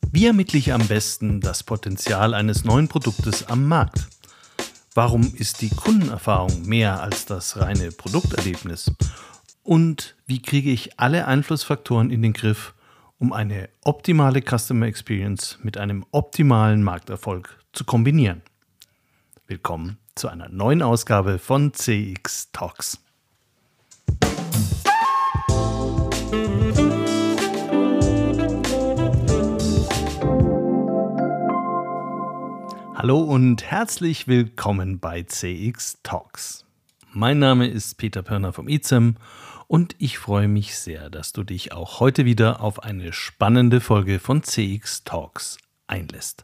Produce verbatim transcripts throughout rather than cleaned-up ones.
Wie ermittle ich am besten das Potenzial eines neuen Produktes am Markt? Warum ist die Kundenerfahrung mehr als das reine Produkterlebnis? Und wie kriege ich alle Einflussfaktoren in den Griff, um eine optimale Customer Experience mit einem optimalen Markterfolg zu kombinieren? Willkommen zu einer neuen Ausgabe von C X Talks. Hallo und herzlich willkommen bei C X Talks. Mein Name ist Peter Pörner vom I Z E M und ich freue mich sehr, dass du dich auch heute wieder auf eine spannende Folge von C X Talks einlässt.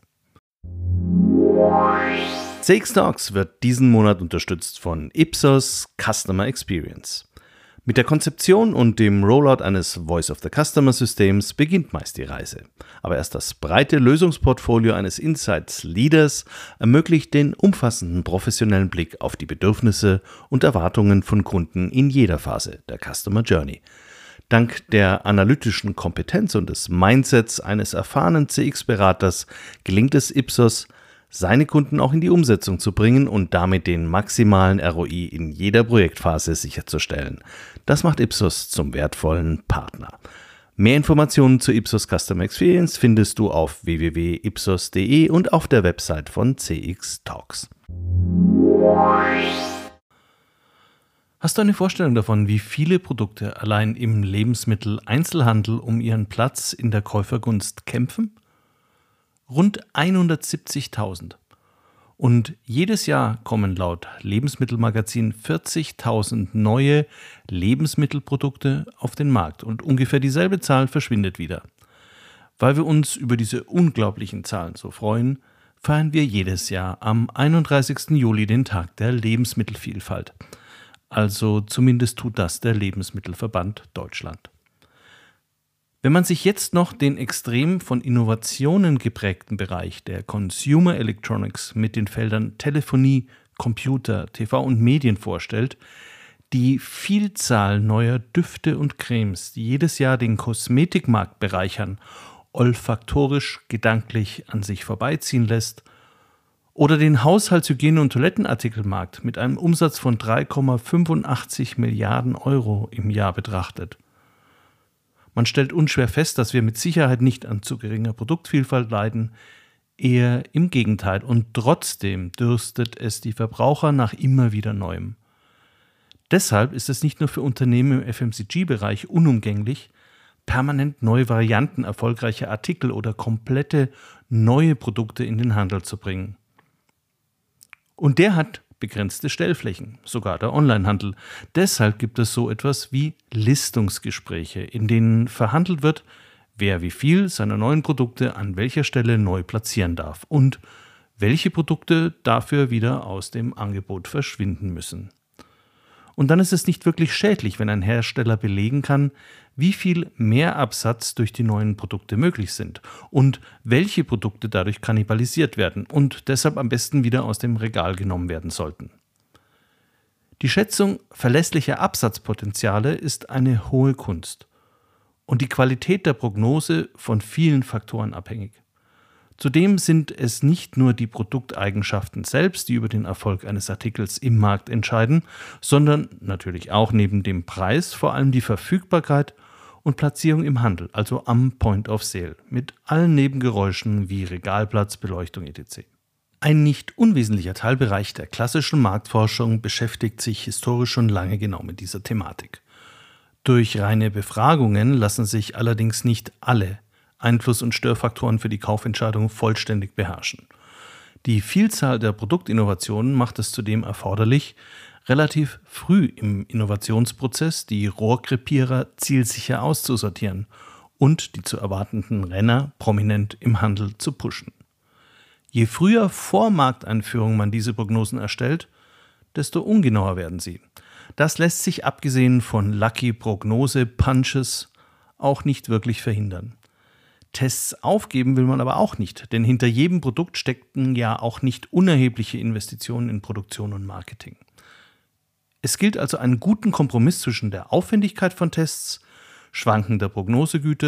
C X Talks wird diesen Monat unterstützt von Ipsos Customer Experience. Mit der Konzeption und dem Rollout eines Voice of the Customer Systems beginnt meist die Reise. Aber erst das breite Lösungsportfolio eines Insights Leaders ermöglicht den umfassenden professionellen Blick auf die Bedürfnisse und Erwartungen von Kunden in jeder Phase der Customer Journey. Dank der analytischen Kompetenz und des Mindsets eines erfahrenen C X-Beraters gelingt es Ipsos, seine Kunden auch in die Umsetzung zu bringen und damit den maximalen R O I in jeder Projektphase sicherzustellen. Das macht Ipsos zum wertvollen Partner. Mehr Informationen zu Ipsos Customer Experience findest du auf w w w punkt ipsos punkt d e und auf der Website von C X Talks. Hast du eine Vorstellung davon, wie viele Produkte allein im Lebensmitteleinzelhandel um ihren Platz in der Käufergunst kämpfen? Rund hundertsiebzigtausend. Und jedes Jahr kommen laut Lebensmittelmagazin vierzigtausend neue Lebensmittelprodukte auf den Markt und ungefähr dieselbe Zahl verschwindet wieder. Weil wir uns über diese unglaublichen Zahlen so freuen, feiern wir jedes Jahr am einunddreißigsten Juli den Tag der Lebensmittelvielfalt. Also zumindest tut das der Lebensmittelverband Deutschland. Wenn man sich jetzt noch den extrem von Innovationen geprägten Bereich der Consumer Electronics mit den Feldern Telefonie, Computer, T V und Medien vorstellt, die Vielzahl neuer Düfte und Cremes, die jedes Jahr den Kosmetikmarkt bereichern, olfaktorisch gedanklich an sich vorbeiziehen lässt, oder den Haushaltshygiene- und Toilettenartikelmarkt mit einem Umsatz von drei Komma fünfundachtzig Milliarden Euro im Jahr betrachtet. Man stellt unschwer fest, dass wir mit Sicherheit nicht an zu geringer Produktvielfalt leiden, eher im Gegenteil. Und trotzdem dürstet es die Verbraucher nach immer wieder Neuem. Deshalb ist es nicht nur für Unternehmen im F M C G-Bereich unumgänglich, permanent neue Varianten erfolgreicher Artikel oder komplette neue Produkte in den Handel zu bringen. Und der hat begrenzte Stellflächen, sogar der Onlinehandel. Deshalb gibt es so etwas wie Listungsgespräche, in denen verhandelt wird, wer wie viel seiner neuen Produkte an welcher Stelle neu platzieren darf und welche Produkte dafür wieder aus dem Angebot verschwinden müssen. Und dann ist es nicht wirklich schädlich, wenn ein Hersteller belegen kann, wie viel Mehrabsatz durch die neuen Produkte möglich sind und welche Produkte dadurch kannibalisiert werden und deshalb am besten wieder aus dem Regal genommen werden sollten. Die Schätzung verlässlicher Absatzpotenziale ist eine hohe Kunst und die Qualität der Prognose von vielen Faktoren abhängig. Zudem sind es nicht nur die Produkteigenschaften selbst, die über den Erfolg eines Artikels im Markt entscheiden, sondern natürlich auch neben dem Preis vor allem die Verfügbarkeit und Platzierung im Handel, also am Point of Sale, mit allen Nebengeräuschen wie Regalplatz, Beleuchtung et cetera. Ein nicht unwesentlicher Teilbereich der klassischen Marktforschung beschäftigt sich historisch schon lange genau mit dieser Thematik. Durch reine Befragungen lassen sich allerdings nicht alle Einfluss- und Störfaktoren für die Kaufentscheidung vollständig beherrschen. Die Vielzahl der Produktinnovationen macht es zudem erforderlich, relativ früh im Innovationsprozess die Rohrkrepierer zielsicher auszusortieren und die zu erwartenden Renner prominent im Handel zu pushen. Je früher vor Markteinführung man diese Prognosen erstellt, desto ungenauer werden sie. Das lässt sich abgesehen von Lucky Prognose-Punches auch nicht wirklich verhindern. Tests aufgeben will man aber auch nicht, denn hinter jedem Produkt stecken ja auch nicht unerhebliche Investitionen in Produktion und Marketing. Es gilt also einen guten Kompromiss zwischen der Aufwendigkeit von Tests, schwankender Prognosegüte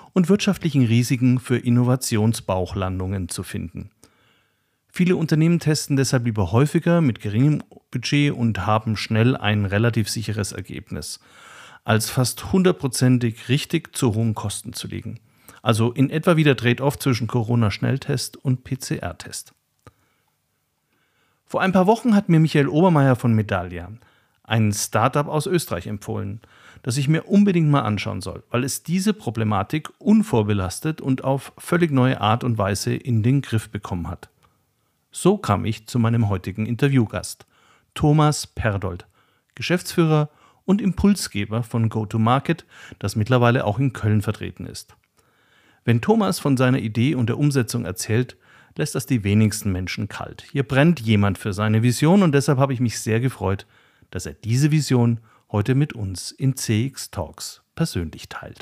und wirtschaftlichen Risiken für Innovationsbauchlandungen zu finden. Viele Unternehmen testen deshalb lieber häufiger mit geringem Budget und haben schnell ein relativ sicheres Ergebnis, als fast hundertprozentig richtig zu hohen Kosten zu liegen. Also in etwa wie der Trade-off zwischen Corona-Schnelltest und P C R-Test. Vor ein paar Wochen hat mir Michael Obermeier von Medallia, ein Startup aus Österreich, empfohlen, das ich mir unbedingt mal anschauen soll, weil es diese Problematik unvorbelastet und auf völlig neue Art und Weise in den Griff bekommen hat. So kam ich zu meinem heutigen Interviewgast, Thomas Perdold, Geschäftsführer und Impulsgeber von Go-to-Market, das mittlerweile auch in Köln vertreten ist. Wenn Thomas von seiner Idee und der Umsetzung erzählt, lässt das die wenigsten Menschen kalt. Hier brennt jemand für seine Vision und deshalb habe ich mich sehr gefreut, dass er diese Vision heute mit uns in C X Talks persönlich teilt.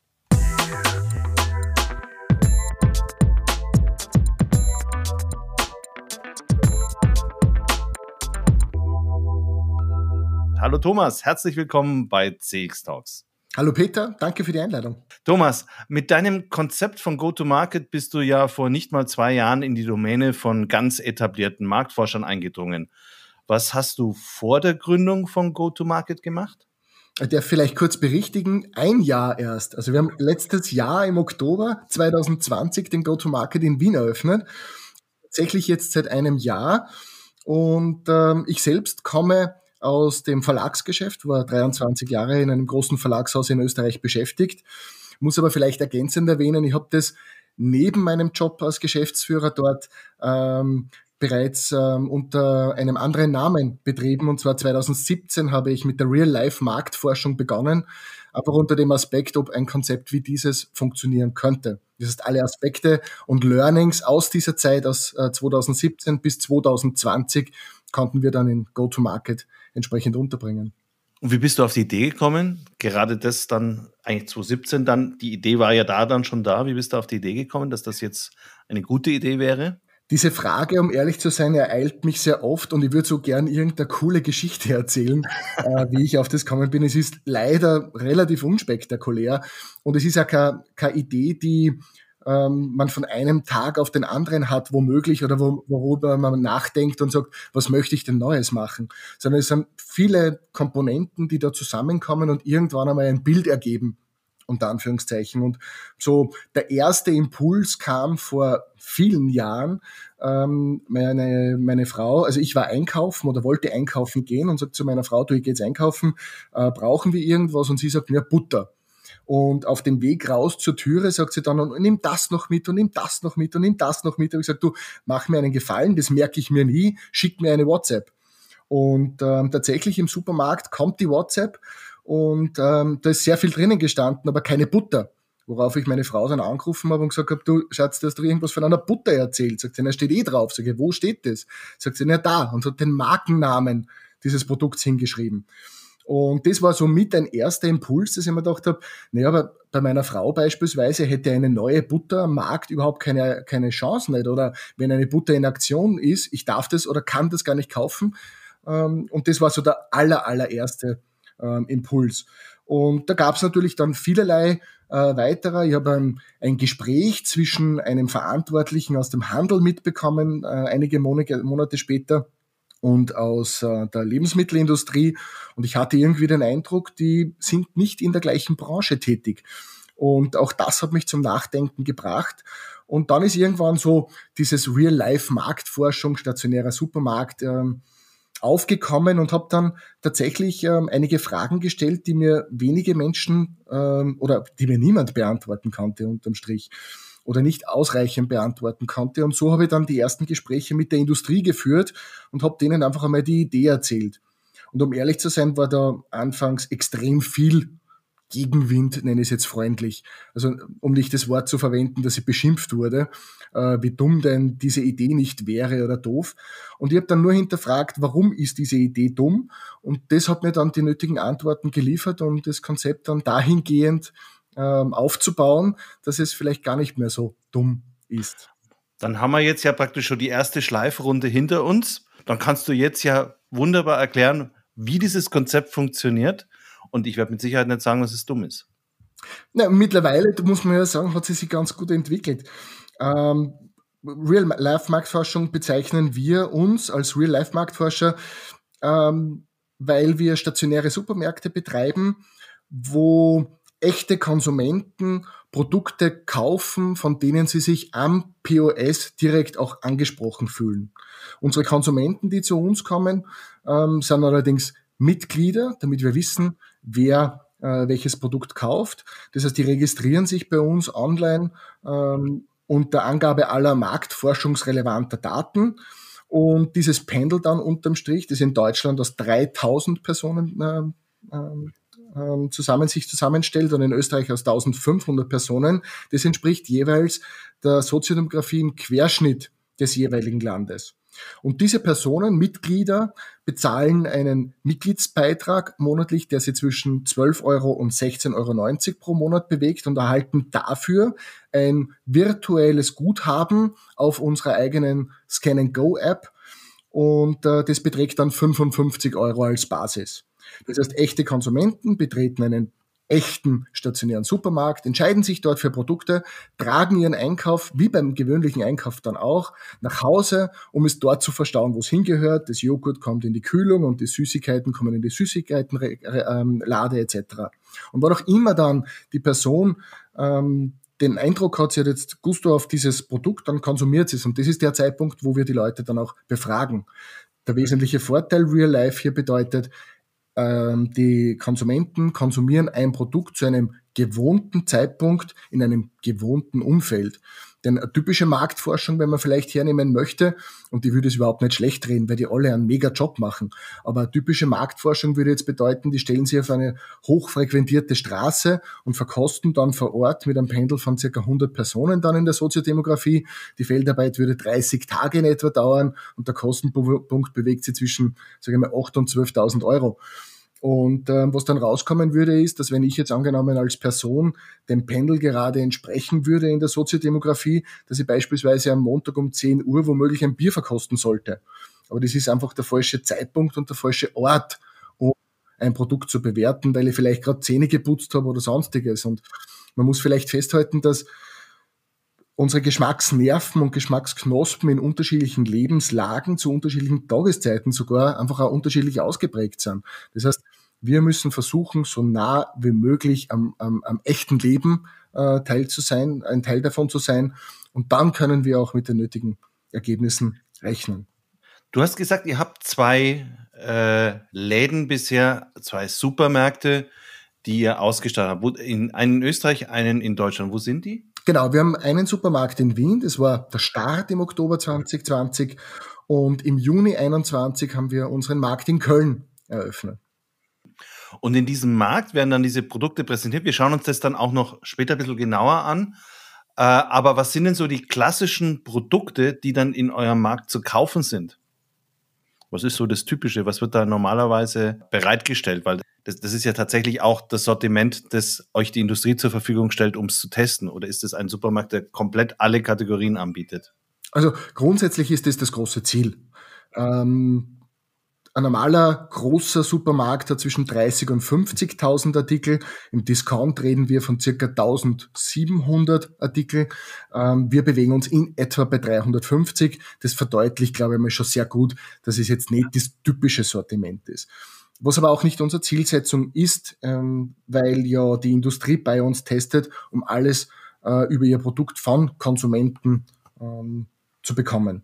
Hallo Thomas, herzlich willkommen bei C X Talks. Hallo Peter, danke für die Einladung. Thomas, mit deinem Konzept von Go-to-Market bist du ja vor nicht mal zwei Jahren in die Domäne von ganz etablierten Marktforschern eingedrungen. Was hast du vor der Gründung von Go-to-Market gemacht? Ich darf vielleicht kurz berichtigen, ein Jahr erst. Also wir haben letztes Jahr im Oktober zwanzig zwanzig den Go-to-Market in Wien eröffnet. Tatsächlich jetzt seit einem Jahr. Und ähm, ich selbst komme aus dem Verlagsgeschäft, war dreiundzwanzig Jahre in einem großen Verlagshaus in Österreich beschäftigt. Muss aber vielleicht ergänzend erwähnen, ich habe das neben meinem Job als Geschäftsführer dort ähm, bereits ähm, unter einem anderen Namen betrieben. Und zwar zwanzig siebzehn habe ich mit der Real-Life-Marktforschung begonnen, aber unter dem Aspekt, ob ein Konzept wie dieses funktionieren könnte. Das heißt, alle Aspekte und Learnings aus dieser Zeit, aus äh, zwanzig siebzehn bis zwanzig zwanzig, konnten wir dann in Go-to-Market entsprechend unterbringen. Und wie bist du auf die Idee gekommen? Gerade das dann, eigentlich zwanzig siebzehn dann, die Idee war ja da dann schon da. Wie bist du auf die Idee gekommen, dass das jetzt eine gute Idee wäre? Diese Frage, um ehrlich zu sein, ereilt mich sehr oft und ich würde so gern irgendeine coole Geschichte erzählen, äh, wie ich auf das gekommen bin. Es ist leider relativ unspektakulär und es ist auch keine, keine Idee, die ähm, man von einem Tag auf den anderen hat, womöglich, oder wo, worüber man nachdenkt und sagt, was möchte ich denn Neues machen? Sondern es sind viele Komponenten, die da zusammenkommen und irgendwann einmal ein Bild ergeben, unter Anführungszeichen. Und so der erste Impuls kam vor vielen Jahren. Ähm, meine, meine Frau, also ich war einkaufen oder wollte einkaufen gehen und sagt zu meiner Frau, du, ich gehe jetzt einkaufen, äh, brauchen wir irgendwas? Und sie sagt mir, Butter. Und auf dem Weg raus zur Türe sagt sie dann, und nimm das noch mit und nimm das noch mit und nimm das noch mit. Und ich gesagt, du, mach mir einen Gefallen, das merke ich mir nie, schick mir eine WhatsApp. Und ähm, tatsächlich im Supermarkt kommt die WhatsApp und ähm, da ist sehr viel drinnen gestanden, aber keine Butter. Worauf ich meine Frau dann angerufen habe und gesagt habe, du Schatz, du hast doch irgendwas von einer Butter erzählt. Sagt sie, na, steht eh drauf. Sag ich, wo steht das? Sagt sie, na, da. Und hat den Markennamen dieses Produkts hingeschrieben. Und das war so mit ein erster Impuls, dass ich mir gedacht habe, naja, aber bei meiner Frau beispielsweise hätte eine neue Butter am Markt überhaupt keine, keine Chance nicht. Oder wenn eine Butter in Aktion ist, ich darf das oder kann das gar nicht kaufen. Und das war so der aller, allererste Impuls. Und da gab es natürlich dann vielerlei äh, weiterer. Ich habe ein, ein Gespräch zwischen einem Verantwortlichen aus dem Handel mitbekommen, äh, einige Monate, Monate später, und aus äh, der Lebensmittelindustrie. Und ich hatte irgendwie den Eindruck, die sind nicht in der gleichen Branche tätig. Und auch das hat mich zum Nachdenken gebracht. Und dann ist irgendwann so dieses Real-Life-Marktforschung, stationärer Supermarkt, ähm, aufgekommen und habe dann tatsächlich ähm, einige Fragen gestellt, die mir wenige Menschen ähm, oder die mir niemand beantworten konnte unterm Strich oder nicht ausreichend beantworten konnte. Und so habe ich dann die ersten Gespräche mit der Industrie geführt und habe denen einfach einmal die Idee erzählt. Und um ehrlich zu sein, war da anfangs extrem viel Gegenwind, nenne ich es jetzt freundlich. Also um nicht das Wort zu verwenden, dass ich beschimpft wurde, äh, wie dumm denn diese Idee nicht wäre oder doof. Und ich habe dann nur hinterfragt, warum ist diese Idee dumm? Und das hat mir dann die nötigen Antworten geliefert, um das Konzept dann dahingehend ähm, aufzubauen, dass es vielleicht gar nicht mehr so dumm ist. Dann haben wir jetzt ja praktisch schon die erste Schleifrunde hinter uns. Dann kannst du jetzt ja wunderbar erklären, wie dieses Konzept funktioniert. Und ich werde mit Sicherheit nicht sagen, dass es dumm ist. Na, mittlerweile, da muss man ja sagen, hat sie sich ganz gut entwickelt. Ähm, Real-Life-Marktforschung bezeichnen wir uns als Real-Life-Marktforscher, ähm, weil wir stationäre Supermärkte betreiben, wo echte Konsumenten Produkte kaufen, von denen sie sich am P O S direkt auch angesprochen fühlen. Unsere Konsumenten, die zu uns kommen, ähm, sind allerdings Mitglieder, damit wir wissen, wer äh, welches Produkt kauft. Das heißt, die registrieren sich bei uns online ähm, unter Angabe aller marktforschungsrelevanter Daten. Und dieses pendelt dann unterm Strich, das in Deutschland aus dreitausend Personen äh, äh, zusammen sich zusammenstellt und in Österreich aus eintausendfünfhundert Personen. Das entspricht jeweils der Soziodemografie im Querschnitt des jeweiligen Landes. Und diese Personen, Mitglieder, bezahlen einen Mitgliedsbeitrag monatlich, der sich zwischen zwölf Euro und sechzehn Euro neunzig pro Monat bewegt und erhalten dafür ein virtuelles Guthaben auf unserer eigenen Scan-and-Go-App und äh, das beträgt dann fünfundfünfzig Euro als Basis. Das heißt, echte Konsumenten betreten einen echten stationären Supermarkt, entscheiden sich dort für Produkte, tragen ihren Einkauf, wie beim gewöhnlichen Einkauf dann auch, nach Hause, um es dort zu verstauen, wo es hingehört. Das Joghurt kommt in die Kühlung und die Süßigkeiten kommen in die Süßigkeitenlade et cetera. Und wann auch immer dann die Person ähm, den Eindruck hat, sie hat jetzt Gusto auf dieses Produkt, dann konsumiert sie es. Und das ist der Zeitpunkt, wo wir die Leute dann auch befragen. Der wesentliche Vorteil Real Life hier bedeutet, die Konsumenten konsumieren ein Produkt zu einem gewohnten Zeitpunkt in einem gewohnten Umfeld. Denn eine typische Marktforschung, wenn man vielleicht hernehmen möchte, und die würde es überhaupt nicht schlecht reden, weil die alle einen mega Job machen, aber eine typische Marktforschung würde jetzt bedeuten, die stellen sich auf eine hochfrequentierte Straße und verkosten dann vor Ort mit einem Pendel von circa hundert Personen dann in der Soziodemografie. Die Feldarbeit würde dreißig Tage in etwa dauern und der Kostenpunkt bewegt sich zwischen, sagen wir mal, achttausend und zwölftausend Euro. Und äh, was dann rauskommen würde, ist, dass wenn ich jetzt angenommen als Person dem Pendel gerade entsprechen würde in der Soziodemografie, dass ich beispielsweise am Montag um zehn Uhr womöglich ein Bier verkosten sollte. Aber das ist einfach der falsche Zeitpunkt und der falsche Ort, um ein Produkt zu bewerten, weil ich vielleicht gerade Zähne geputzt habe oder sonstiges. Und man muss vielleicht festhalten, dass unsere Geschmacksnerven und Geschmacksknospen in unterschiedlichen Lebenslagen zu unterschiedlichen Tageszeiten sogar einfach auch unterschiedlich ausgeprägt sind. Das heißt, wir müssen versuchen, so nah wie möglich am, am, am echten Leben äh, Teil zu sein, ein Teil davon zu sein. Und dann können wir auch mit den nötigen Ergebnissen rechnen. Du hast gesagt, ihr habt zwei äh, Läden bisher, zwei Supermärkte, die ihr ausgestattet habt. In, einen in Österreich, einen in Deutschland. Wo sind die? Genau, wir haben einen Supermarkt in Wien, das war der Start im Oktober zwanzig zwanzig und im Juni einundzwanzig haben wir unseren Markt in Köln eröffnet. Und in diesem Markt werden dann diese Produkte präsentiert. Wir schauen uns das dann auch noch später ein bisschen genauer an. Äh, aber was sind denn so die klassischen Produkte, die dann in eurem Markt zu kaufen sind? Was ist so das Typische? Was wird da normalerweise bereitgestellt? Weil das, das ist ja tatsächlich auch das Sortiment, das euch die Industrie zur Verfügung stellt, um es zu testen. Oder ist es ein Supermarkt, der komplett alle Kategorien anbietet? Also grundsätzlich ist das das große Ziel. Ähm, ein normaler großer Supermarkt hat zwischen dreißig und fünfzigtausend Artikel. Im Discount reden wir von circa eintausendsiebenhundert Artikel. Ähm, wir bewegen uns in etwa bei dreihundertfünfzig. Das verdeutlicht, glaube ich mal, schon sehr gut, dass es jetzt nicht das typische Sortiment ist. Was aber auch nicht unsere Zielsetzung ist, ähm, weil ja die Industrie bei uns testet, um alles äh, über ihr Produkt von Konsumenten ähm, zu bekommen.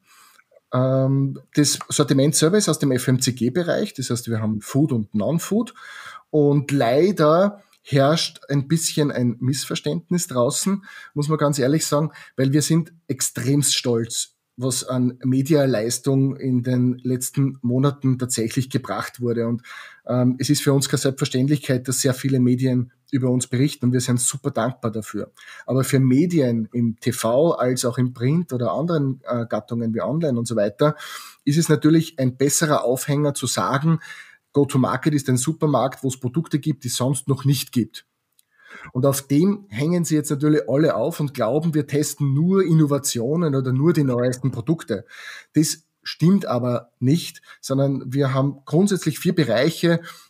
Das Sortiment selber ist aus dem F M C G-Bereich, das heißt, wir haben Food und Non-Food und leider herrscht ein bisschen ein Missverständnis draußen, muss man ganz ehrlich sagen, weil wir sind extremst stolz, was an Medialeistung in den letzten Monaten tatsächlich gebracht wurde. Und ähm, es ist für uns keine Selbstverständlichkeit, dass sehr viele Medien über uns berichten und wir sind super dankbar dafür. Aber für Medien im T V als auch im Print oder anderen äh, Gattungen wie Online und so weiter ist es natürlich ein besserer Aufhänger zu sagen, Go-to-Market ist ein Supermarkt, wo es Produkte gibt, die es sonst noch nicht gibt. Und auf dem hängen sie jetzt natürlich alle auf und glauben, wir testen nur Innovationen oder nur die neuesten Produkte. Das stimmt aber nicht, sondern wir haben grundsätzlich vier Bereiche,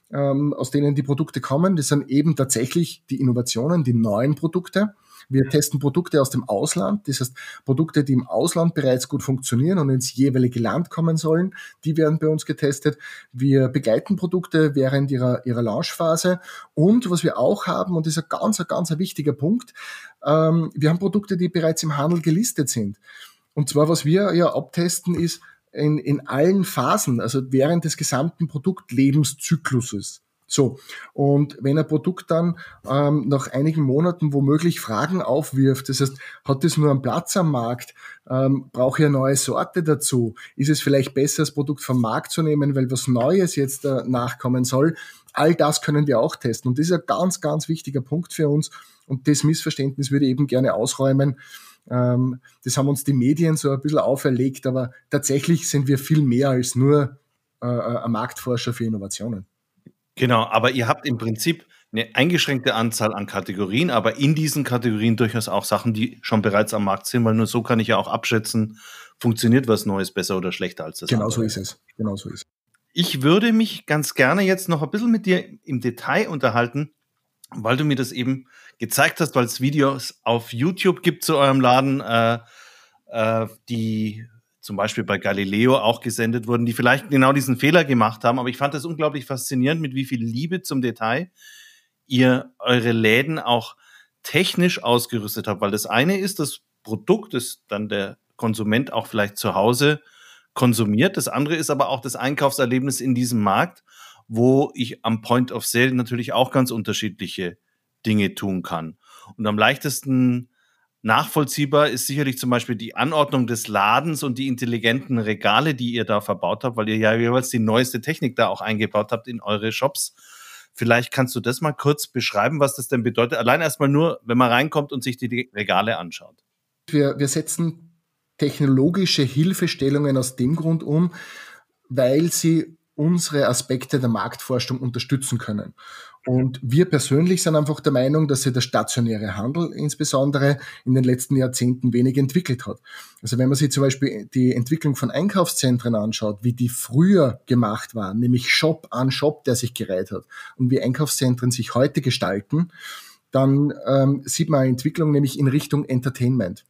ähm, aus denen die Produkte kommen. Das sind eben tatsächlich die Innovationen, die neuen Produkte. Wir testen Produkte aus dem Ausland, das heißt Produkte, die im Ausland bereits gut funktionieren und ins jeweilige Land kommen sollen, die werden bei uns getestet. Wir begleiten Produkte während ihrer, ihrer Launchphase und was wir auch haben, und das ist ein ganz, ein ganz ein wichtiger Punkt, ähm, wir haben Produkte, die bereits im Handel gelistet sind. Und zwar, was wir ja abtesten, ist in, in allen Phasen, also während des gesamten Produktlebenszykluses. So, und wenn ein Produkt dann ähm, nach einigen Monaten womöglich Fragen aufwirft, das heißt, hat es nur einen Platz am Markt, ähm, brauche ich eine neue Sorte dazu, ist es vielleicht besser, das Produkt vom Markt zu nehmen, weil was Neues jetzt äh, nachkommen soll, all das können wir auch testen. Und das ist ein ganz, ganz wichtiger Punkt für uns und das Missverständnis würde ich eben gerne ausräumen. Ähm, das haben uns die Medien so ein bisschen auferlegt, aber tatsächlich sind wir viel mehr als nur äh, ein Marktforscher für Innovationen. Genau, aber ihr habt im Prinzip eine eingeschränkte Anzahl an Kategorien, aber in diesen Kategorien durchaus auch Sachen, die schon bereits am Markt sind, weil nur so kann ich ja auch abschätzen, funktioniert was Neues besser oder schlechter als das Genau andere. so ist es. Genau so ist es. Ich würde mich ganz gerne jetzt noch ein bisschen mit dir im Detail unterhalten, weil du mir das eben gezeigt hast, weil es Videos auf YouTube gibt zu eurem Laden, äh, äh, die zum Beispiel bei Galileo auch gesendet wurden, die vielleicht genau diesen Fehler gemacht haben. Aber ich fand das unglaublich faszinierend, mit wie viel Liebe zum Detail ihr eure Läden auch technisch ausgerüstet habt. Weil das eine ist das Produkt, das dann der Konsument auch vielleicht zu Hause konsumiert. Das andere ist aber auch das Einkaufserlebnis in diesem Markt, wo ich am Point of Sale natürlich auch ganz unterschiedliche Dinge tun kann. Und am leichtesten nachvollziehbar ist sicherlich zum Beispiel die Anordnung des Ladens und die intelligenten Regale, die ihr da verbaut habt, weil ihr ja jeweils die neueste Technik da auch eingebaut habt in eure Shops. Vielleicht kannst du das mal kurz beschreiben, was das denn bedeutet. Allein erstmal nur, wenn man reinkommt und sich die Regale anschaut. Wir, wir setzen technologische Hilfestellungen aus dem Grund um, weil sie unsere Aspekte der Marktforschung unterstützen können. Und wir persönlich sind einfach der Meinung, dass sich der stationäre Handel insbesondere in den letzten Jahrzehnten wenig entwickelt hat. Also wenn man sich zum Beispiel die Entwicklung von Einkaufszentren anschaut, wie die früher gemacht waren, nämlich Shop an Shop, der sich gereiht hat, und wie Einkaufszentren sich heute gestalten, dann ähm, sieht man eine Entwicklung nämlich in Richtung Entertainment.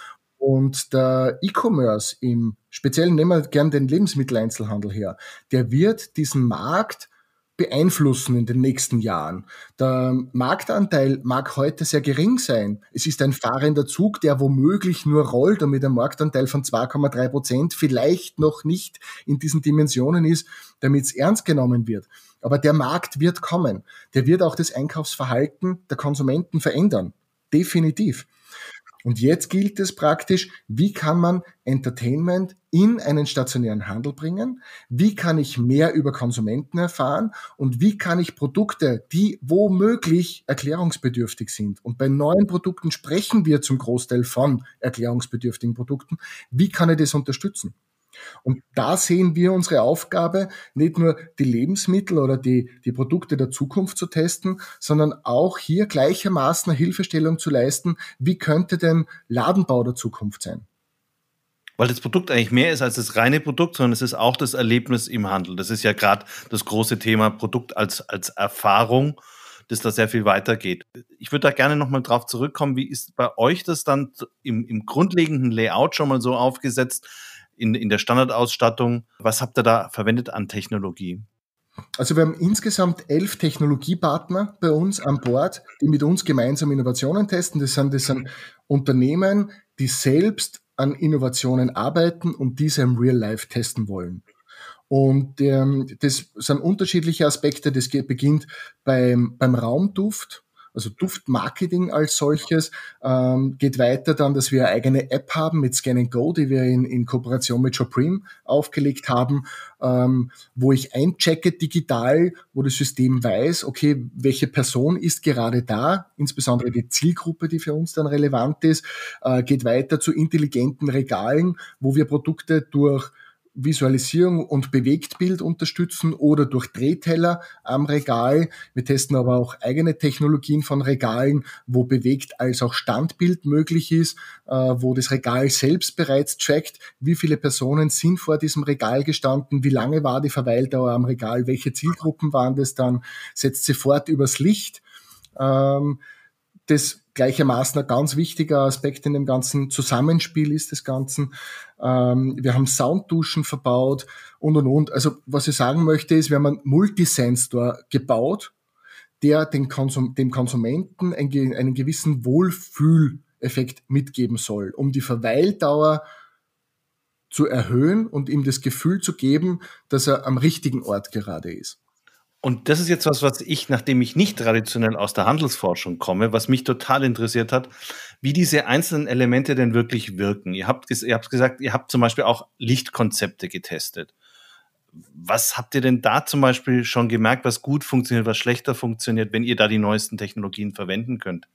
Und der E-Commerce im Speziellen, nehmen wir gern den Lebensmitteleinzelhandel her, der wird diesen Markt beeinflussen in den nächsten Jahren. Der Marktanteil mag heute sehr gering sein. Es ist ein fahrender Zug, der womöglich nur rollt und mit einem Marktanteil von zwei Komma drei Prozent vielleicht noch nicht in diesen Dimensionen ist, damit es ernst genommen wird. Aber der Markt wird kommen. Der wird auch das Einkaufsverhalten der Konsumenten verändern. Definitiv. Und jetzt gilt es praktisch, wie kann man Entertainment in einen stationären Handel bringen? Wie kann ich mehr über Konsumenten erfahren? Und wie kann ich Produkte, die womöglich erklärungsbedürftig sind, und bei neuen Produkten sprechen wir zum Großteil von erklärungsbedürftigen Produkten, wie kann ich das unterstützen? Und da sehen wir unsere Aufgabe, nicht nur die Lebensmittel oder die, die Produkte der Zukunft zu testen, sondern auch hier gleichermaßen eine Hilfestellung zu leisten, wie könnte denn Ladenbau der Zukunft sein? Weil das Produkt eigentlich mehr ist als das reine Produkt, sondern es ist auch das Erlebnis im Handel. Das ist ja gerade das große Thema Produkt als, als Erfahrung, das da sehr viel weitergeht. Ich würde da gerne nochmal drauf zurückkommen. Wie ist bei euch das dann im, im grundlegenden Layout schon mal so aufgesetzt, in, in der Standardausstattung? Was habt ihr da verwendet an Technologie? Also wir haben insgesamt elf Technologiepartner bei uns an Bord, die mit uns gemeinsam Innovationen testen. Das sind, das sind Unternehmen, die selbst an Innovationen arbeiten und diese im Real Life testen wollen. Und ähm, das sind unterschiedliche Aspekte. Das geht, beginnt beim, beim Raumduft, also Duftmarketing als solches, ähm, geht weiter dann, dass wir eine eigene App haben mit Scan and Go, die wir in, in Kooperation mit Supreme aufgelegt haben, ähm, wo ich einchecke digital, wo das System weiß, okay, welche Person ist gerade da, insbesondere die Zielgruppe, die für uns dann relevant ist, äh, geht weiter zu intelligenten Regalen, wo wir Produkte durch Visualisierung und Bewegtbild unterstützen oder durch Drehteller am Regal. Wir testen aber auch eigene Technologien von Regalen, wo bewegt als auch Standbild möglich ist, äh, wo das Regal selbst bereits trackt, wie viele Personen sind vor diesem Regal gestanden, wie lange war die Verweildauer am Regal, welche Zielgruppen waren das dann, setzt sofort übers Licht. Ähm, das gleichermaßen ein ganz wichtiger Aspekt in dem ganzen Zusammenspiel ist des Ganzen. Ähm, wir haben Soundduschen verbaut und, und, und. Also was ich sagen möchte ist, wir haben einen Multisensor gebaut, der den Konsum- dem Konsumenten einen, einen gewissen Wohlfühleffekt mitgeben soll, um die Verweildauer zu erhöhen und ihm das Gefühl zu geben, dass er am richtigen Ort gerade ist. Und das ist jetzt was, was ich, nachdem ich nicht traditionell aus der Handelsforschung komme, was mich total interessiert hat, wie diese einzelnen Elemente denn wirklich wirken. Ihr habt, ihr habt gesagt, ihr habt zum Beispiel auch Lichtkonzepte getestet. Was habt ihr denn da zum Beispiel schon gemerkt, was gut funktioniert, was schlechter funktioniert, wenn ihr da die neuesten Technologien verwenden könnt?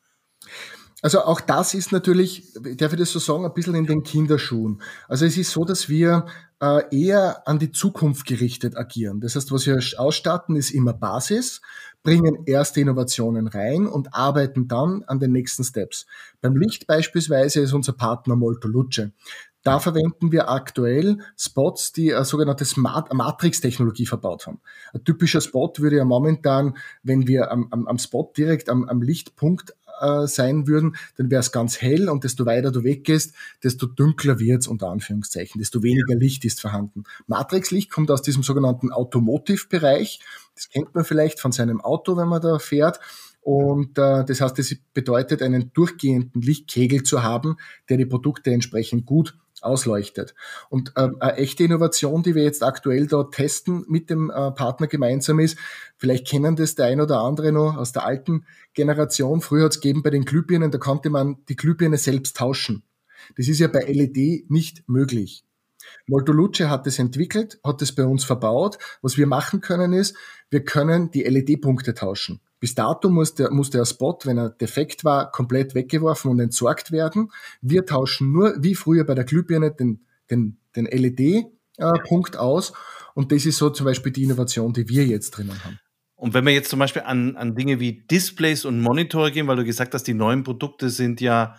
Also auch das ist natürlich, darf ich das so sagen, ein bisschen in den Kinderschuhen. Also es ist so, dass wir äh, eher an die Zukunft gerichtet agieren. Das heißt, was wir ausstatten, ist immer Basis, bringen erste Innovationen rein und arbeiten dann an den nächsten Steps. Beim Licht beispielsweise ist unser Partner Molto Luce. Da verwenden wir aktuell Spots, die eine sogenannte Smart Matrix-Technologie verbaut haben. Ein typischer Spot würde ja momentan, wenn wir am, am, am Spot direkt am, am Lichtpunkt äh, sein würden, dann wäre es ganz hell und desto weiter du weggehst, desto dunkler wird's unter Anführungszeichen, desto weniger Licht ist vorhanden. Matrixlicht kommt aus diesem sogenannten Automotive-Bereich. Das kennt man vielleicht von seinem Auto, wenn man da fährt. Und äh, das heißt, es bedeutet, einen durchgehenden Lichtkegel zu haben, der die Produkte entsprechend gut ausleuchtet. Und äh, eine echte Innovation, die wir jetzt aktuell da testen mit dem äh, Partner gemeinsam ist, vielleicht kennen das der ein oder andere noch aus der alten Generation. Früher hat es gegeben bei den Glühbirnen, da konnte man die Glühbirne selbst tauschen. Das ist ja bei L E D nicht möglich. Molto Luce hat es entwickelt, hat es bei uns verbaut. Was wir machen können ist, wir können die L E D-Punkte tauschen. Bis dato muss der, muss der Spot, wenn er defekt war, komplett weggeworfen und entsorgt werden. Wir tauschen nur, wie früher bei der Glühbirne, den, den, den L E D-Punkt äh, aus. Und das ist so zum Beispiel die Innovation, die wir jetzt drinnen haben. Und wenn wir jetzt zum Beispiel an, an Dinge wie Displays und Monitore gehen, weil du gesagt hast, die neuen Produkte sind ja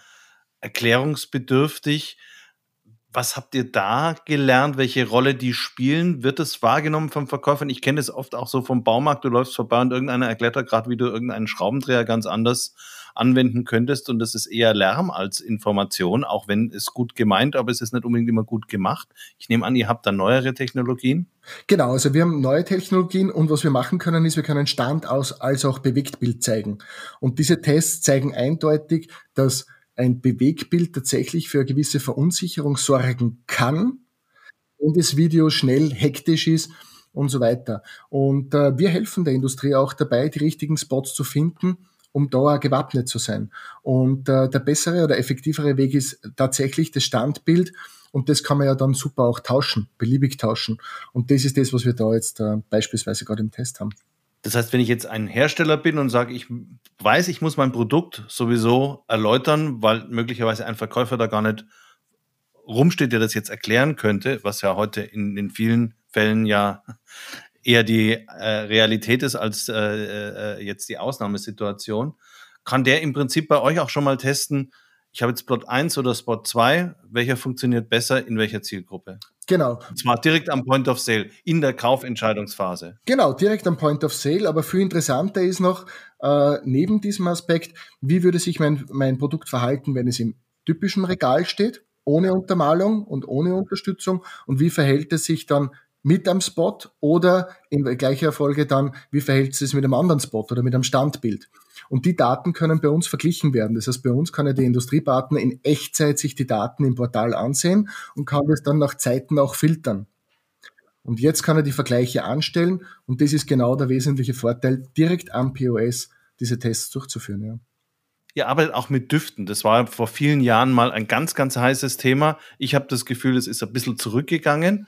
erklärungsbedürftig. Was habt ihr da gelernt, welche Rolle die spielen? Wird es wahrgenommen vom Verkäufer? Ich kenne das oft auch so vom Baumarkt. Du läufst vorbei und irgendeiner erklärt da gerade, wie du irgendeinen Schraubendreher ganz anders anwenden könntest. Und das ist eher Lärm als Information, auch wenn es gut gemeint, aber es ist nicht unbedingt immer gut gemacht. Ich nehme an, ihr habt da neuere Technologien? Genau, also wir haben neue Technologien und was wir machen können, ist, wir können Stand aus als auch Bewegtbild zeigen. Und diese Tests zeigen eindeutig, dass ein Bewegtbild tatsächlich für eine gewisse Verunsicherung sorgen kann, wenn das Video schnell hektisch ist und so weiter. Und äh, wir helfen der Industrie auch dabei, die richtigen Spots zu finden, um da gewappnet zu sein. Und äh, der bessere oder effektivere Weg ist tatsächlich das Standbild und das kann man ja dann super auch tauschen, beliebig tauschen. Und das ist das, was wir da jetzt äh, beispielsweise gerade im Test haben. Das heißt, wenn ich jetzt ein Hersteller bin und sage, ich weiß, ich muss mein Produkt sowieso erläutern, weil möglicherweise ein Verkäufer da gar nicht rumsteht, der das jetzt erklären könnte, was ja heute in, in vielen Fällen ja eher die äh, Realität ist als äh, äh, jetzt die Ausnahmesituation, kann der im Prinzip bei euch auch schon mal testen, ich habe jetzt Spot eins oder Spot zwei, welcher funktioniert besser in welcher Zielgruppe? Genau. Und zwar direkt am Point of Sale, in der Kaufentscheidungsphase. Genau, direkt am Point of Sale, aber viel interessanter ist noch, äh, neben diesem Aspekt, wie würde sich mein, mein Produkt verhalten, wenn es im typischen Regal steht, ohne Untermalung und ohne Unterstützung, und wie verhält es sich dann mit einem Spot oder in gleicher Folge dann, wie verhält es sich mit einem anderen Spot oder mit einem Standbild. Und die Daten können bei uns verglichen werden. Das heißt, bei uns kann ja der Industriepartner in Echtzeit sich die Daten im Portal ansehen und kann das dann nach Zeiten auch filtern. Und jetzt kann er die Vergleiche anstellen und das ist genau der wesentliche Vorteil, direkt am P O S diese Tests durchzuführen. Ja. Ihr arbeitet auch mit Düften. Das war vor vielen Jahren mal ein ganz, ganz heißes Thema. Ich habe das Gefühl, es ist ein bisschen zurückgegangen.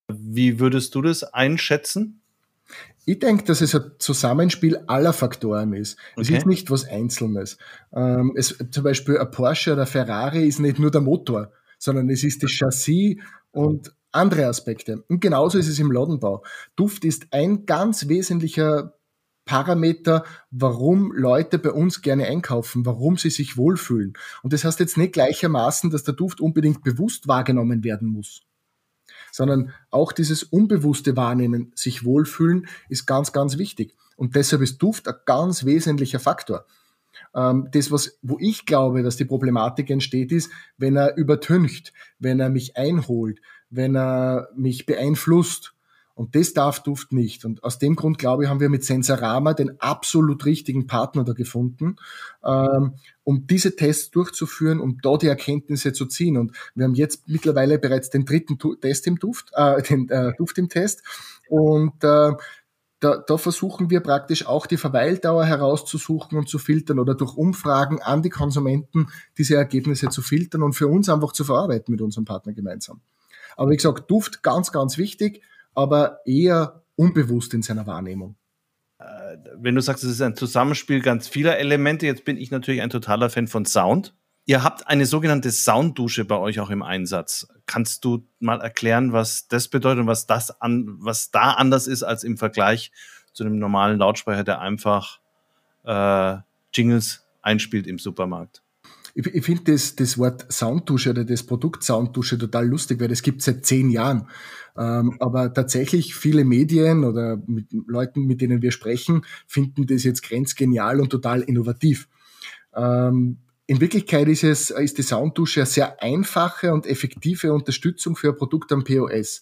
Wie würdest du das einschätzen? Ich denke, dass es ein Zusammenspiel aller Faktoren ist. Es Okay. ist nicht was Einzelnes. Ähm, es, zum Beispiel ein Porsche oder Ferrari ist nicht nur der Motor, sondern es ist das Chassis und andere Aspekte. Und genauso ist es im Ladenbau. Duft ist ein ganz wesentlicher Parameter, warum Leute bei uns gerne einkaufen, warum sie sich wohlfühlen. Und das heißt jetzt nicht gleichermaßen, dass der Duft unbedingt bewusst wahrgenommen werden muss, sondern auch dieses unbewusste Wahrnehmen, sich wohlfühlen, ist ganz, ganz wichtig. Und deshalb ist Duft ein ganz wesentlicher Faktor. Ähm, das, was, wo ich glaube, dass die Problematik entsteht, ist, wenn er übertüncht, wenn er mich einholt, wenn er mich beeinflusst. Und das darf Duft nicht. Und aus dem Grund, glaube ich, haben wir mit Sensorama den absolut richtigen Partner da gefunden, ähm, um diese Tests durchzuführen, um da die Erkenntnisse zu ziehen. Und wir haben jetzt mittlerweile bereits den dritten tu- Test im Duft, äh, den äh, Duft im Test. Und äh, da, da versuchen wir praktisch auch die Verweildauer herauszusuchen und zu filtern oder durch Umfragen an die Konsumenten diese Ergebnisse zu filtern und für uns einfach zu verarbeiten mit unserem Partner gemeinsam. Aber wie gesagt, Duft ganz, ganz wichtig, aber eher unbewusst in seiner Wahrnehmung. Wenn du sagst, es ist ein Zusammenspiel ganz vieler Elemente, jetzt bin ich natürlich ein totaler Fan von Sound. Ihr habt eine sogenannte Sounddusche bei euch auch im Einsatz. Kannst du mal erklären, was das bedeutet und was das an, was da anders ist als im Vergleich zu einem normalen Lautsprecher, der einfach äh, Jingles einspielt im Supermarkt? Ich, ich finde das, das Wort Sounddusche oder das Produkt Sounddusche total lustig, weil das gibt es seit zehn Jahren. Ähm, aber tatsächlich viele Medien oder mit Leuten, mit denen wir sprechen, finden das jetzt grenzgenial und total innovativ. Ähm, in Wirklichkeit ist es, ist die Sounddusche eine sehr einfache und effektive Unterstützung für ein Produkt am P O S.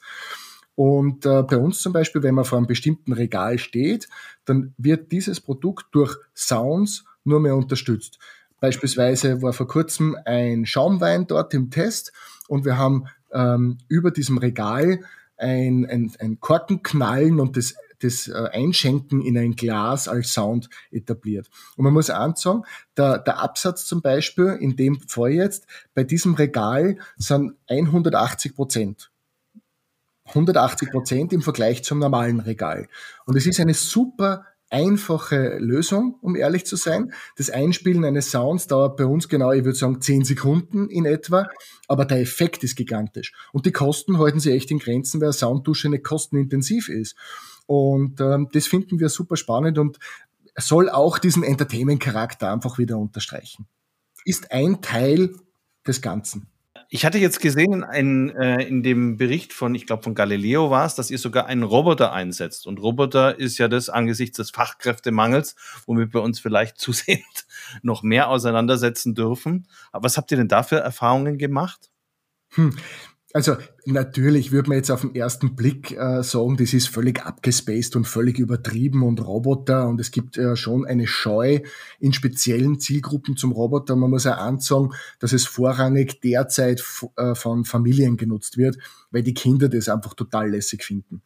Und äh, bei uns zum Beispiel, wenn man vor einem bestimmten Regal steht, dann wird dieses Produkt durch Sounds nur mehr unterstützt. Beispielsweise war vor kurzem ein Schaumwein dort im Test und wir haben ähm, über diesem Regal ein, ein, ein Korkenknallen und das, das äh, Einschenken in ein Glas als Sound etabliert. Und man muss auch sagen, der, der Absatz zum Beispiel, in dem Fall jetzt, bei diesem Regal sind hundertachtzig Prozent. hundertachtzig Prozent im Vergleich zum normalen Regal. Und es ist eine super einfache Lösung, um ehrlich zu sein. Das Einspielen eines Sounds dauert bei uns genau, ich würde sagen, zehn Sekunden in etwa, aber der Effekt ist gigantisch. Und die Kosten halten sich echt in Grenzen, weil eine Sounddusche nicht kostenintensiv ist. Und ähm, das finden wir super spannend und soll auch diesen Entertainment-Charakter einfach wieder unterstreichen. Ist ein Teil des Ganzen. Ich hatte jetzt gesehen in, äh, in dem Bericht von, ich glaube von Galileo war es, dass ihr sogar einen Roboter einsetzt. Und Roboter ist ja das angesichts des Fachkräftemangels, womit wir uns vielleicht zusehends noch mehr auseinandersetzen dürfen. Aber was habt ihr denn da für Erfahrungen gemacht? Hm. Also natürlich würde man jetzt auf den ersten Blick äh, sagen, das ist völlig abgespaced und völlig übertrieben und Roboter und es gibt äh, schon eine Scheu in speziellen Zielgruppen zum Roboter. Man muss auch ansagen, dass es vorrangig derzeit f- äh, von Familien genutzt wird, weil die Kinder das einfach total lässig finden.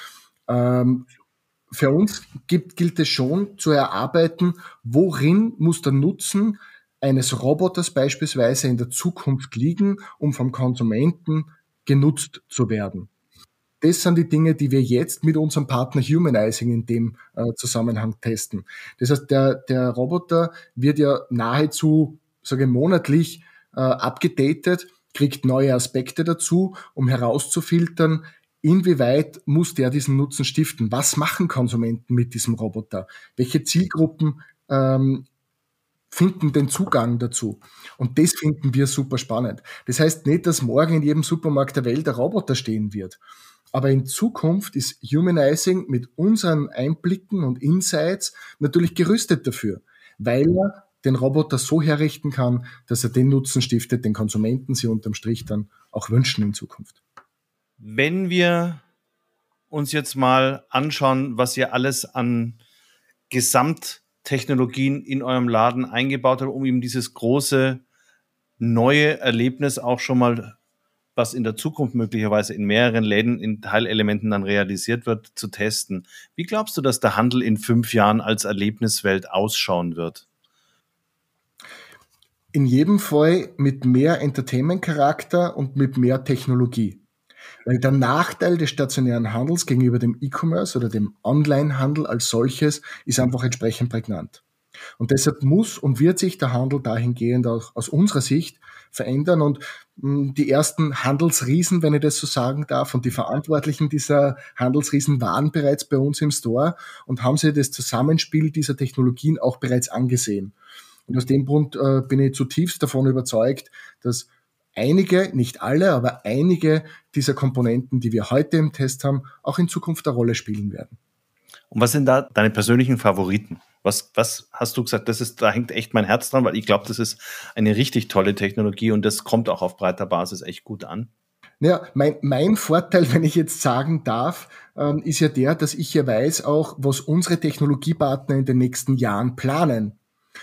Ähm, für uns gibt, gilt es schon zu erarbeiten, worin muss der Nutzen eines Roboters beispielsweise in der Zukunft liegen, um vom Konsumenten genutzt zu werden. Das sind die Dinge, die wir jetzt mit unserem Partner Humanizing in dem äh, Zusammenhang testen. Das heißt, der, der Roboter wird ja nahezu, sage ich, monatlich äh, abgedatet, kriegt neue Aspekte dazu, um herauszufiltern, inwieweit muss der diesen Nutzen stiften? Was machen Konsumenten mit diesem Roboter? Welche Zielgruppen ähm, finden den Zugang dazu. Und das finden wir super spannend. Das heißt nicht, dass morgen in jedem Supermarkt der Welt ein Roboter stehen wird. Aber in Zukunft ist Humanizing mit unseren Einblicken und Insights natürlich gerüstet dafür, weil er den Roboter so herrichten kann, dass er den Nutzen stiftet, den Konsumenten sie unterm Strich dann auch wünschen in Zukunft. Wenn wir uns jetzt mal anschauen, was ihr alles an Gesamt Technologien in eurem Laden eingebaut habt, um eben dieses große neue Erlebnis auch schon mal, was in der Zukunft möglicherweise in mehreren Läden in Teilelementen dann realisiert wird, zu testen. Wie glaubst du, dass der Handel in fünf Jahren als Erlebniswelt ausschauen wird? In jedem Fall mit mehr Entertainment-Charakter und mit mehr Technologie. Weil der Nachteil des stationären Handels gegenüber dem E-Commerce oder dem Online-Handel als solches ist einfach entsprechend prägnant. Und deshalb muss und wird sich der Handel dahingehend auch aus unserer Sicht verändern und mh, die ersten Handelsriesen, wenn ich das so sagen darf, und die Verantwortlichen dieser Handelsriesen waren bereits bei uns im Store und haben sich das Zusammenspiel dieser Technologien auch bereits angesehen. Und aus dem Grund äh, bin ich zutiefst davon überzeugt, dass einige, nicht alle, aber einige dieser Komponenten, die wir heute im Test haben, auch in Zukunft eine Rolle spielen werden. Und was sind da deine persönlichen Favoriten? Was, was hast du gesagt, das ist, da hängt echt mein Herz dran, weil ich glaube, das ist eine richtig tolle Technologie und das kommt auch auf breiter Basis echt gut an. Ja, mein, mein Vorteil, wenn ich jetzt sagen darf, ähm, ist ja der, dass ich ja weiß auch, was unsere Technologiepartner in den nächsten Jahren planen.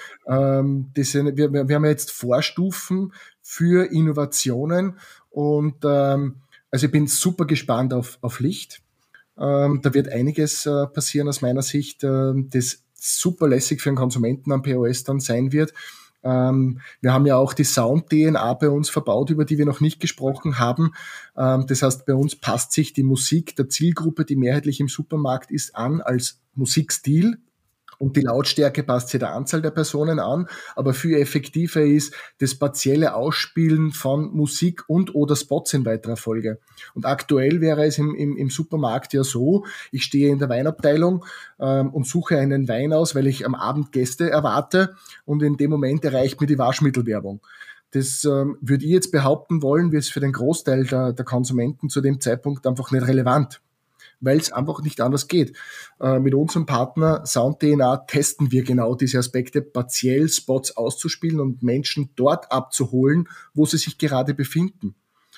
Ähm, das sind, wir, wir haben jetzt Vorstufen für Innovationen und ähm, also ich bin super gespannt auf, auf Licht. Ähm, da wird einiges äh, passieren aus meiner Sicht, äh, das super lässig für den Konsumenten am P O S dann sein wird. Ähm, wir haben ja auch die Sound-D N A bei uns verbaut, über die wir noch nicht gesprochen haben. Ähm, das heißt, bei uns passt sich die Musik der Zielgruppe, die mehrheitlich im Supermarkt ist, an als Musikstil. Und die Lautstärke passt sich der Anzahl der Personen an, aber viel effektiver ist das partielle Ausspielen von Musik und oder Spots in weiterer Folge. Und aktuell wäre es im, im, im Supermarkt ja so, ich stehe in der Weinabteilung ähm, und suche einen Wein aus, weil ich am Abend Gäste erwarte und in dem Moment erreicht mir die Waschmittelwerbung. Das ähm, würde ich jetzt behaupten wollen, wird es für den Großteil der, der Konsumenten zu dem Zeitpunkt einfach nicht relevant, weil es einfach nicht anders geht. Äh, mit unserem Partner Sound-D N A testen wir genau diese Aspekte, partiell Spots auszuspielen und Menschen dort abzuholen, wo sie sich gerade befinden.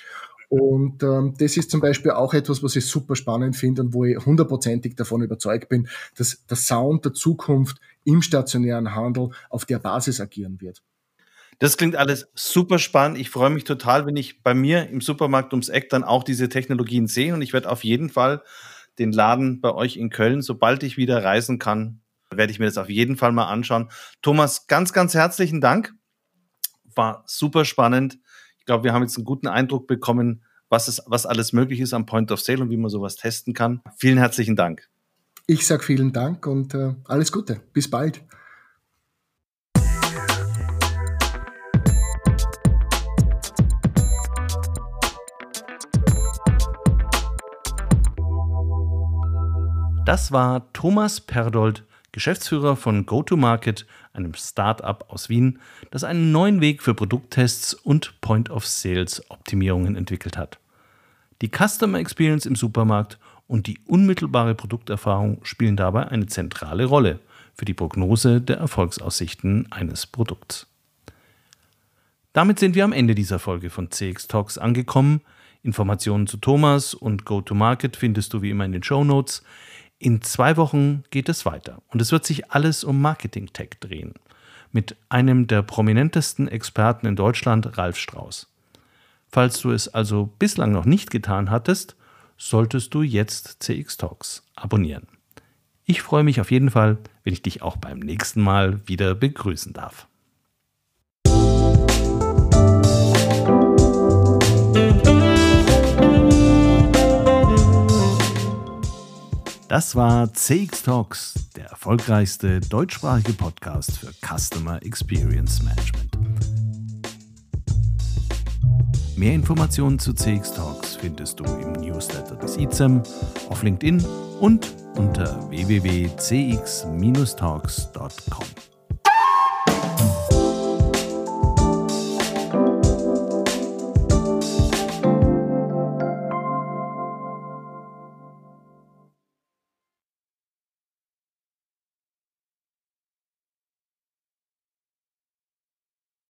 Und ähm, das ist zum Beispiel auch etwas, was ich super spannend finde und wo ich hundertprozentig davon überzeugt bin, dass der Sound der Zukunft im stationären Handel auf der Basis agieren wird. Das klingt alles super spannend. Ich freue mich total, wenn ich bei mir im Supermarkt ums Eck dann auch diese Technologien sehe. Und ich werde auf jeden Fall den Laden bei euch in Köln, sobald ich wieder reisen kann, werde ich mir das auf jeden Fall mal anschauen. Thomas, ganz, ganz herzlichen Dank. War super spannend. Ich glaube, wir haben jetzt einen guten Eindruck bekommen, was, es, was alles möglich ist am Point of Sale und wie man sowas testen kann. Vielen herzlichen Dank. Ich sage vielen Dank und äh, alles Gute. Bis bald. Das war Thomas Perdold, Geschäftsführer von Go-to-Market, einem Start-up aus Wien, das einen neuen Weg für Produkttests und Point-of-Sales-Optimierungen entwickelt hat. Die Customer Experience im Supermarkt und die unmittelbare Produkterfahrung spielen dabei eine zentrale Rolle für die Prognose der Erfolgsaussichten eines Produkts. Damit sind wir am Ende dieser Folge von C X Talks angekommen. Informationen zu Thomas und Go-to-Market findest du wie immer in den Shownotes. In zwei Wochen geht es weiter und es wird sich alles um Marketing-Tech drehen. Mit einem der prominentesten Experten in Deutschland, Ralf Strauß. Falls du es also bislang noch nicht getan hattest, solltest du jetzt C X Talks abonnieren. Ich freue mich auf jeden Fall, wenn ich dich auch beim nächsten Mal wieder begrüßen darf. Das war C X Talks, der erfolgreichste deutschsprachige Podcast für Customer Experience Management. Mehr Informationen zu C X Talks findest du im Newsletter des I Z E M, auf LinkedIn und unter w w w punkt c x Talks punkt com.